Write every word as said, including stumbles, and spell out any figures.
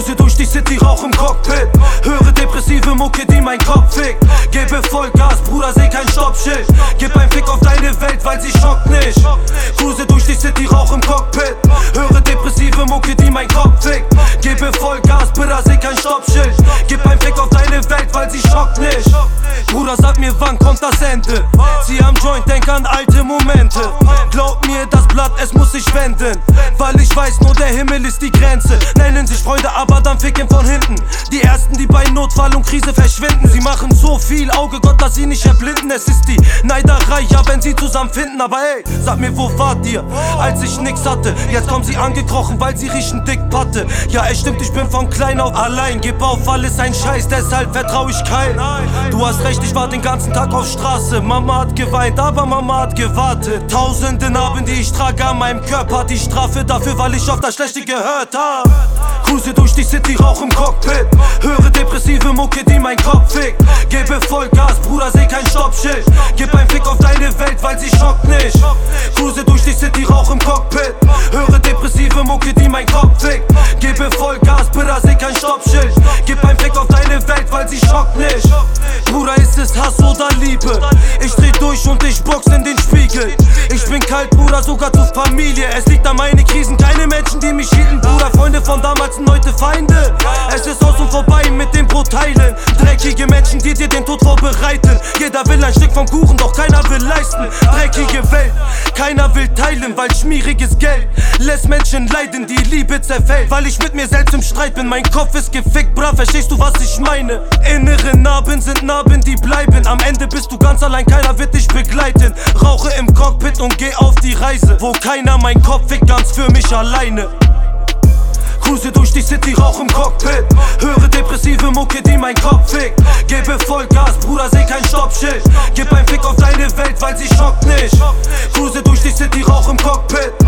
Cruise durch die City, Rauch im Cockpit. Höre depressive Mucke, die mein Kopf fickt. Gebe Vollgas, Bruder, seh kein Stoppschild. Gib ein Fick auf deine Welt, weil sie schockt nicht. Cruise durch die City, Rauch im Cockpit. Höre depressive Mucke, die mein Kopf fickt. Gebe Vollgas, Bruder, seh kein Stoppschild. Gib ein Fick auf deine Welt, weil sie schockt nicht. Bruder, sag mir, wann kommt das Ende? Zieh am Joint, denk an alte Momente. Glaub mir, das Blatt, es muss sich wenden. Weil ich weiß, nur der Himmel ist die Grenze. Nennen sich Freunde, aber dann ficken von hinten. Die ersten, die bei Notfall und Krise verschwinden. Sie machen so viel, Auge Gott, dass sie nicht erblinden. Es ist die Neiderei, ja, wenn sie zusammen finden. Aber ey, sag mir, wo wart ihr, als ich nix hatte? Jetzt kommen sie angekrochen, weil sie riechen dick Patte. Ja, es stimmt, ich bin von klein auf allein. Gib auf, alles ein Scheiß, deshalb vertrau ich kein. Du hast recht, ich war den ganzen Tag auf Straße. Mama hat geweint, aber Mama hat gewartet. Tausende Narben, die ich trage an meinem Körper. Die Strafe dafür, weil ich auf das Schlechte gehört hab. Cruise durch die City, Rauch im Cockpit. Höre depressive Mucke, die mein Kopf fickt. Gebe Vollgas, Bruder, seh kein Stoppschild. Gib ein Fick auf deine Welt, weil sie schockt nicht. Cruise durch die City, Rauch im Cockpit. Höre depressive Mucke, die mein Kopf fickt. Gebe Vollgas, Bruder, seh kein Stoppschild. Gib ein Fick auf deine Welt, weil sie schockt nicht. Bruder, ist es Hass oder Liebe? Ich dreh durch und ich box in den Spiegel. Ich bin kalt, Bruder, sogar zu Familie. Es liegt an meine Krisen, keine Menschen, die mich hielten. Bruder, Freunde von damals sind heute Feinde. Es ist aus und vorbei mit den Brotteilen. Dreckige Menschen, die dir den Tod vorbereiten. Jeder will ein Stück vom Kuchen, doch keiner will leisten. Dreckige Welt, keiner will teilen, weil schmieriges Geld lässt Menschen leiden, die Liebe zerfällt. Weil ich mit mir selbst im Streit bin, mein Kopf ist gefickt, bra, verstehst du, was ich meine? Innere Narben sind Narben, die bleiben. Am Ende bist du ganz allein, keiner wird dich begleiten. Rauche im Cockpit und geh auf die Reise, wo keiner mein Kopf fickt, ganz für mich alleine. Cruise durch die City, Rauch im Cockpit. Höre depressive Mucke, die mein Kopf fickt. Gebe Vollgas, Bruder, seh kein Stoppschild. Gib ein Fick auf deine Welt, weil sie schockt nicht. Cruise durch die City, Rauch im Cockpit.